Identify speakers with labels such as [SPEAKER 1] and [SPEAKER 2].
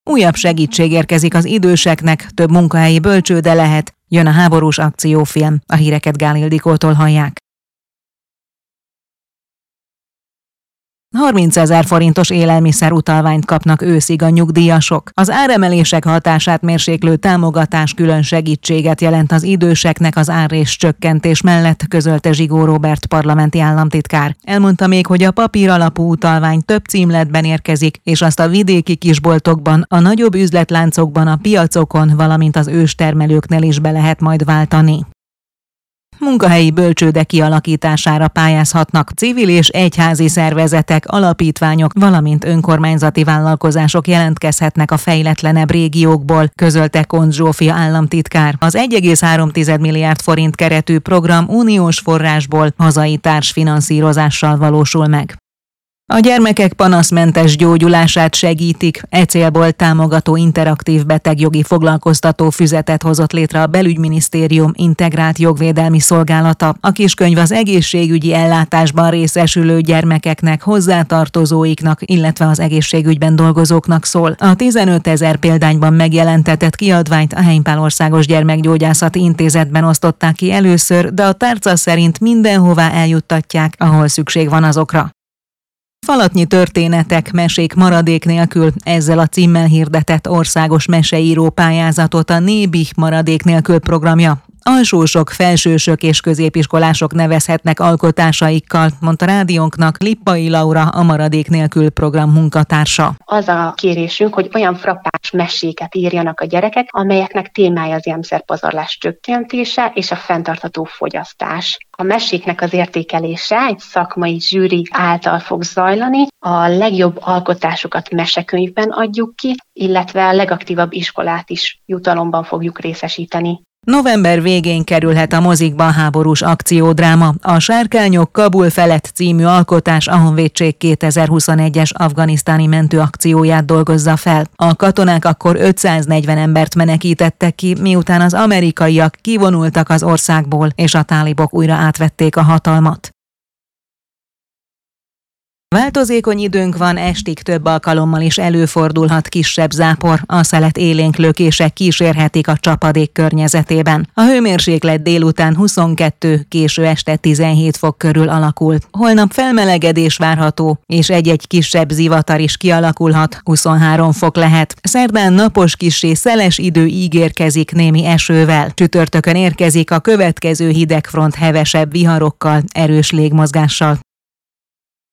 [SPEAKER 1] Újabb segítség érkezik az időseknek, több munkahelyi bölcsőde lehet. Jön a háborús akciófilm. A híreket Gál Ildikótól hallják. 30 000 forintos élelmiszer utalványt kapnak őszig a nyugdíjasok. Az áremelések hatását mérséklő támogatás külön segítséget jelent az időseknek az árrés csökkentés mellett, közölte Zsigó Róbert parlamenti államtitkár. Elmondta még, hogy a papír alapú utalvány több címletben érkezik, és azt a vidéki kisboltokban, a nagyobb üzletláncokban, a piacokon, valamint az őstermelőknél is be lehet majd váltani. Munkahelyi bölcsőde kialakítására pályázhatnak civil és egyházi szervezetek, alapítványok, valamint önkormányzati vállalkozások jelentkezhetnek a fejletlenebb régiókból, közölte Koncz Zsófia államtitkár. Az 1,3 milliárd forint keretű program uniós forrásból hazai társfinanszírozással valósul meg. A gyermekek panaszmentes gyógyulását segítik, e célból támogató interaktív betegjogi foglalkoztató füzetet hozott létre a Belügyminisztérium integrált jogvédelmi szolgálata. A kiskönyv az egészségügyi ellátásban részesülő gyermekeknek, hozzátartozóiknak, illetve az egészségügyben dolgozóknak szól. A 15 000 példányban megjelentetett kiadványt a Heimpál Országos Gyermekgyógyászati Intézetben osztották ki először, de a tárca szerint mindenhová eljuttatják, ahol szükség van azokra. Falatnyi történetek, mesék maradék nélkül, ezzel a címmel hirdetett országos meseíró pályázatot a Nébih maradék nélkül programja. Alsósok, felsősök és középiskolások nevezhetnek alkotásaikkal, mondta rádiónknak Lippai Laura, a Maradék nélkül program munkatársa.
[SPEAKER 2] Az a kérésünk, hogy olyan frappáns meséket írjanak a gyerekek, amelyeknek témája az élelmiszerpazarlás csökkentése és a fenntartható fogyasztás. A meséknek az értékelése egy szakmai zsűri által fog zajlani, a legjobb alkotásokat mesekönyvben adjuk ki, illetve a legaktívabb iskolát is jutalomban fogjuk részesíteni.
[SPEAKER 1] November végén kerülhet a mozikba a háborús akciódráma. A Sárkányok Kabul felett című alkotás a Honvédség 2021-es afganisztáni mentőakcióját dolgozza fel. A katonák akkor 540 embert menekítettek ki, miután az amerikaiak kivonultak az országból, és a tálibok újra átvették a hatalmat. Változékony időnk van, estig több alkalommal is előfordulhat kisebb zápor, a szelet élénk lökések kísérhetik a csapadék környezetében. A hőmérséklet délután 22, késő este 17 fok körül alakul. Holnap felmelegedés várható, és egy-egy kisebb zivatar is kialakulhat, 23 fok lehet. Szerdán napos kissé szeles idő ígérkezik némi esővel. Csütörtökön érkezik a következő hidegfront hevesebb viharokkal, erős légmozgással.